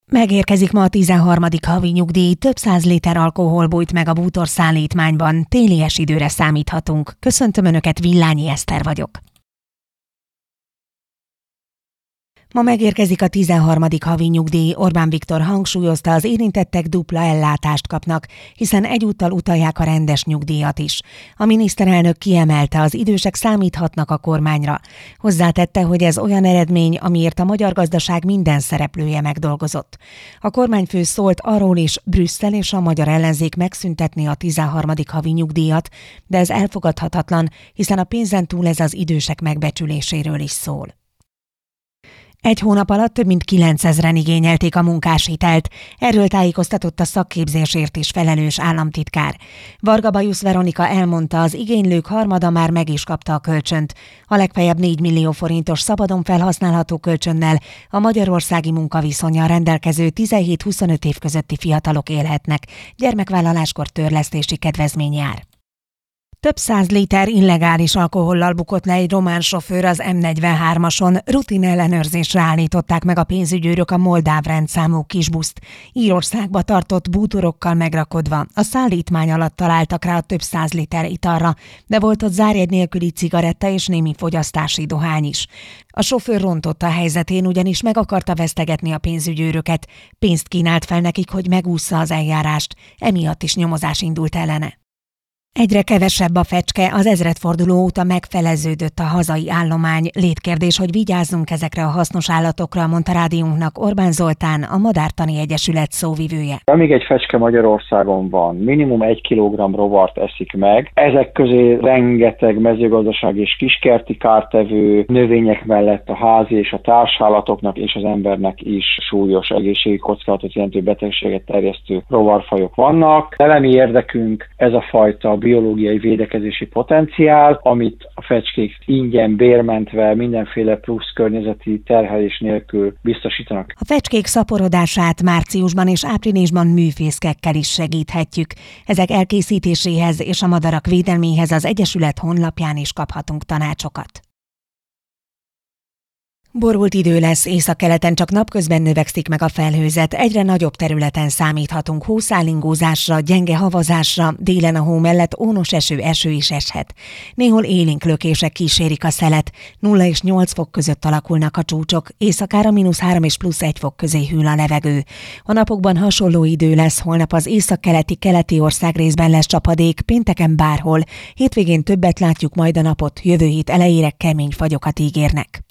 Megérkezik ma a 13. havi nyugdíj, több 100 liter alkohol bújt meg a bútorszállítmányban, télies időre számíthatunk. Köszöntöm Önöket, Villányi Eszter vagyok. Ma megérkezik a 13. havi nyugdíj. Orbán Viktor hangsúlyozta, az érintettek dupla ellátást kapnak, hiszen egyúttal utalják a rendes nyugdíjat is. A miniszterelnök kiemelte, az idősek számíthatnak a kormányra. Hozzátette, hogy ez olyan eredmény, amiért a magyar gazdaság minden szereplője megdolgozott. A kormányfő szólt arról is, Brüsszel és a magyar ellenzék megszüntetné a 13. havi nyugdíjat, de ez elfogadhatatlan, hiszen a pénzen túl ez az idősek megbecsüléséről is szól. Egy hónap alatt több mint 9000-en igényelték a munkáshitelt. Erről tájékoztatott a szakképzésért is felelős államtitkár. Varga Bajusz Veronika elmondta, az igénylők harmada már meg is kapta a kölcsönt. A legfeljebb 4 millió forintos szabadon felhasználható kölcsönnel a magyarországi munkaviszonnyal rendelkező 17-25 év közötti fiatalok élhetnek. Gyermekvállaláskor törlesztési kedvezmény jár. Több 100 liter illegális alkohollal bukott le egy román sofőr az M43-ason. Rutin ellenőrzésre állították meg a pénzügyőrök a moldáv rendszámú kisbuszt. Írországba tartott bútorokkal megrakodva. A szállítmány alatt találtak rá a több 100 liter italra, de volt ott zárjegy nélküli cigaretta és némi fogyasztási dohány is. A sofőr rontott a helyzetén, ugyanis meg akarta vesztegetni a pénzügyőröket. Pénzt kínált fel nekik, hogy megússza az eljárást. Emiatt is nyomozás indult ellene. Egyre kevesebb a fecske, az ezredforduló óta megfeleződött a hazai állomány. Létkérdés, hogy vigyázzunk ezekre a hasznos állatokra, mondta rádiónknak Orbán Zoltán, a Madártani Egyesület szóvivője. Amíg egy fecske Magyarországon van, minimum 1 kilogramm rovart eszik meg, ezek közé rengeteg mezőgazdaság és kiskerti kártevő növények mellett a házi és a társállatoknak és az embernek is súlyos egészségi kockázatot jelentő betegséget terjesztő rovarfajok vannak. Elemi érdekünk ez a fajta biológiai védekezési potenciál, amit a fecskék ingyen, bérmentve, mindenféle plusz környezeti terhelés nélkül biztosítanak. A fecskék szaporodását márciusban és áprilisban műfészkekkel is segíthetjük. Ezek elkészítéséhez és a madarak védelméhez az Egyesület honlapján is kaphatunk tanácsokat. Borult idő lesz, északkeleten csak napközben növekszik meg a felhőzet, egyre nagyobb területen számíthatunk hószálingózásra, gyenge havazásra, délen a hó mellett ónos eső is eshet. Néhol élénk lökések kísérik a szelet, 0 és 8 fok között alakulnak a csúcsok, éjszakára -3 és +1 fok közé hűl a levegő. A napokban hasonló idő lesz, holnap az északkeleti országrészben lesz csapadék, pénteken bárhol, hétvégén többet látjuk majd a napot, jövő hét elejére kemény fagyokat ígérnek.